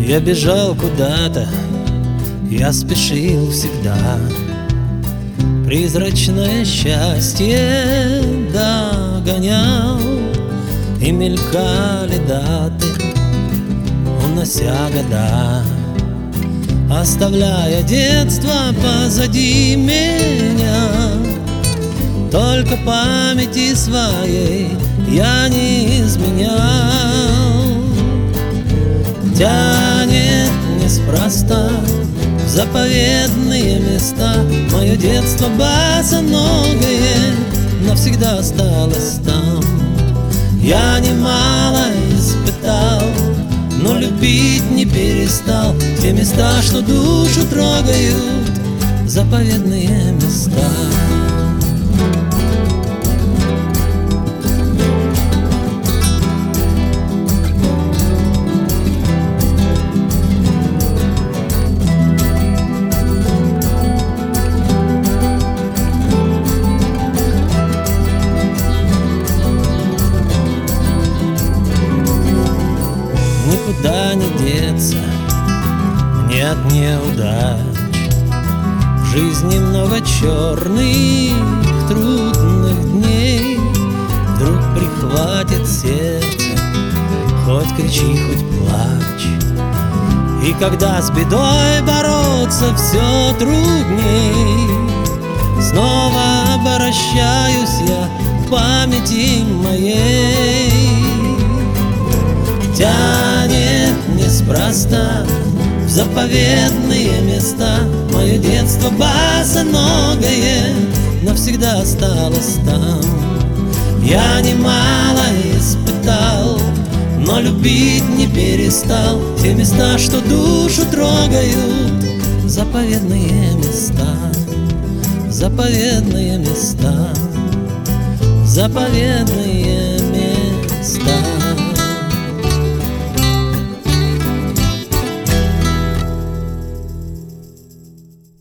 Я бежал куда-то, я спешил всегда. Призрачное счастье догонял, и мелькали даты, унося года, оставляя детство позади меня. Только памяти своей я не изменял. Тянет неспроста в заповедные места. Мое детство босоногое навсегда осталось там. Я немало испытал, но любить не перестал. Те места, что душу трогают, заповедные места. Никуда не деться мне от неудач. В жизни много черных, трудных дней. Вдруг прихватит сердце, хоть кричи, хоть плачь. И когда с бедой бороться все трудней, снова обращаюсь я к памяти моей. Тянет неспроста в заповедные места. Мое детство босоногое навсегда осталось там. Я немало испытал, но любить не перестал. Те места, что душу трогают, заповедные места, заповедные места, заповедные места.